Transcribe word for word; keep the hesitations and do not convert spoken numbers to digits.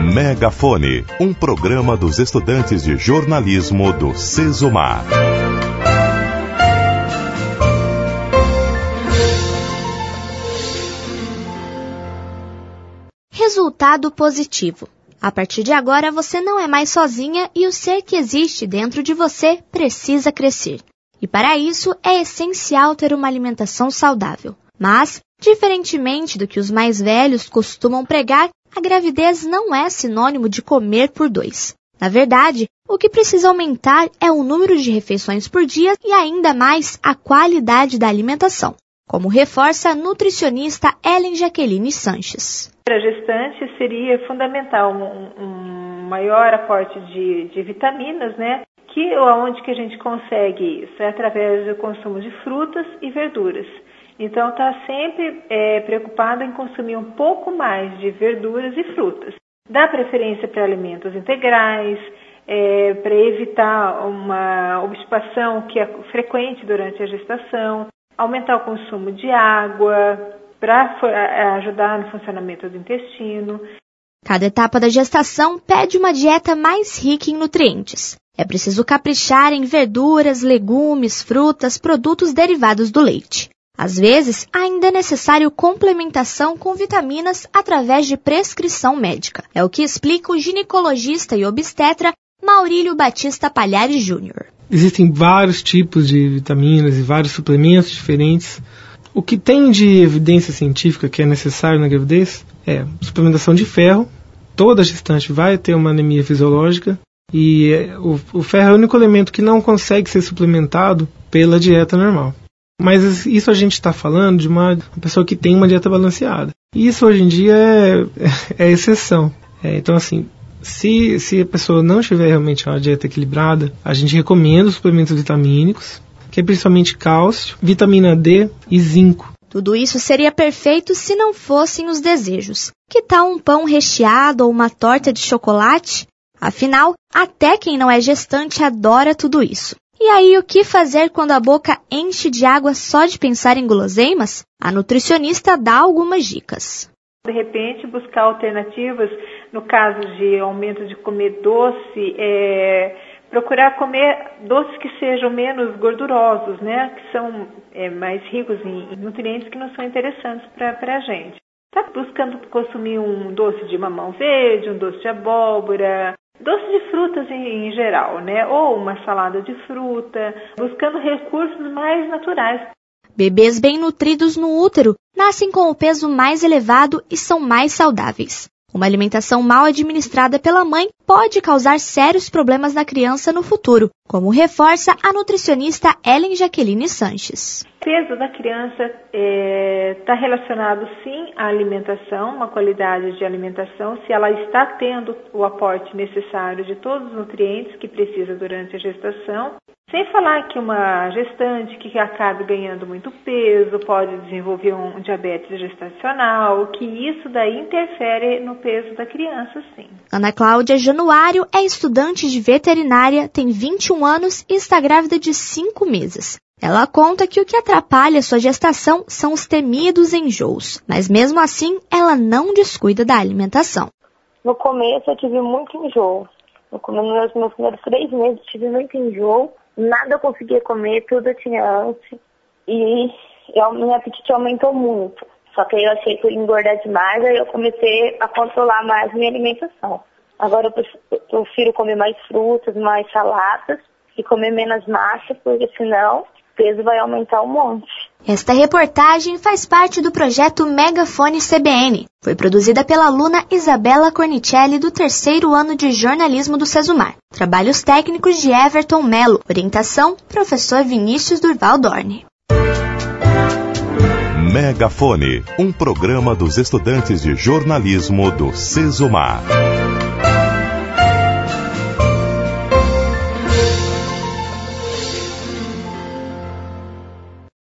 Megafone, um programa dos estudantes de jornalismo do Sesumar. Resultado positivo. A partir de agora, você não é mais sozinha e o ser que existe dentro de você precisa crescer. E para isso, é essencial ter uma alimentação saudável. Mas, diferentemente do que os mais velhos costumam pregar, a gravidez não é sinônimo de comer por dois. Na verdade, o que precisa aumentar é o número de refeições por dia e ainda mais a qualidade da alimentação, como reforça a nutricionista Ellen Jaqueline Sanches. Para a gestante seria fundamental um, um maior aporte de, de vitaminas, né? Que onde que a gente consegue isso? É através do consumo de frutas e verduras. Então, está sempre é, preocupado em consumir um pouco mais de verduras e frutas. Dá preferência para alimentos integrais, é, para evitar uma obstipação que é frequente durante a gestação, aumentar o consumo de água, para ajudar no funcionamento do intestino. Cada etapa da gestação pede uma dieta mais rica em nutrientes. É preciso caprichar em verduras, legumes, frutas, produtos derivados do leite. Às vezes, ainda é necessário complementação com vitaminas através de prescrição médica. É o que explica o ginecologista e obstetra Maurílio Batista Palhares Júnior Existem vários tipos de vitaminas e vários suplementos diferentes. O que tem de evidência científica que é necessário na gravidez é suplementação de ferro. Toda gestante vai ter uma anemia fisiológica e o, o ferro é o único elemento que não consegue ser suplementado pela dieta normal. Mas isso a gente está falando de uma, uma pessoa que tem uma dieta balanceada. E isso hoje em dia é, é exceção. É, então, assim, se, se a pessoa não tiver realmente uma dieta equilibrada, a gente recomenda os suplementos vitamínicos, que é principalmente cálcio, vitamina D e zinco. Tudo isso seria perfeito se não fossem os desejos. Que tal um pão recheado ou uma torta de chocolate? Afinal, até quem não é gestante adora tudo isso. E aí, o que fazer quando a boca enche de água só de pensar em guloseimas? A nutricionista dá algumas dicas. De repente, buscar alternativas, no caso de aumento de comer doce, é, procurar comer doces que sejam menos gordurosos, né? Que são é, mais ricos em, em nutrientes que não são interessantes para a gente. Está buscando consumir um doce de mamão verde, um doce de abóbora, doce de frutas em, em geral, né? Ou uma salada de fruta, buscando recursos mais naturais. Bebês bem nutridos no útero nascem com o peso mais elevado e são mais saudáveis. Uma alimentação mal administrada pela mãe pode causar sérios problemas na criança no futuro, como reforça a nutricionista Ellen Jaqueline Sanches. O peso da criança está é, relacionado sim à alimentação, uma qualidade de alimentação, se ela está tendo o aporte necessário de todos os nutrientes que precisa durante a gestação. Sem falar que uma gestante que acabe ganhando muito peso pode desenvolver um diabetes gestacional, que isso daí interfere no peso da criança, sim. Ana Cláudia Januário é estudante de veterinária, tem vinte e um anos e está grávida de cinco meses. Ela conta que o que atrapalha sua gestação são os temidos enjoos, mas mesmo assim ela não descuida da alimentação. No começo eu tive muito enjoo. No começo, nos meus primeiros três meses eu tive muito enjoo. Nada eu conseguia comer, tudo eu tinha ânsia e eu, meu apetite aumentou muito. Só que aí eu achei que eu ia engordar demais, aí eu comecei a controlar mais minha alimentação. Agora eu prefiro, eu prefiro comer mais frutas, mais saladas e comer menos massa, porque senão o peso vai aumentar um monte. Esta reportagem faz parte do projeto Megafone C B N. Foi produzida pela aluna Isabela Cornicelli do terceiro ano de jornalismo do Sesumar. Trabalhos técnicos de Everton Melo. Orientação, professor Vinícius Durval Dorne. Megafone, um programa dos estudantes de jornalismo do Sesumar.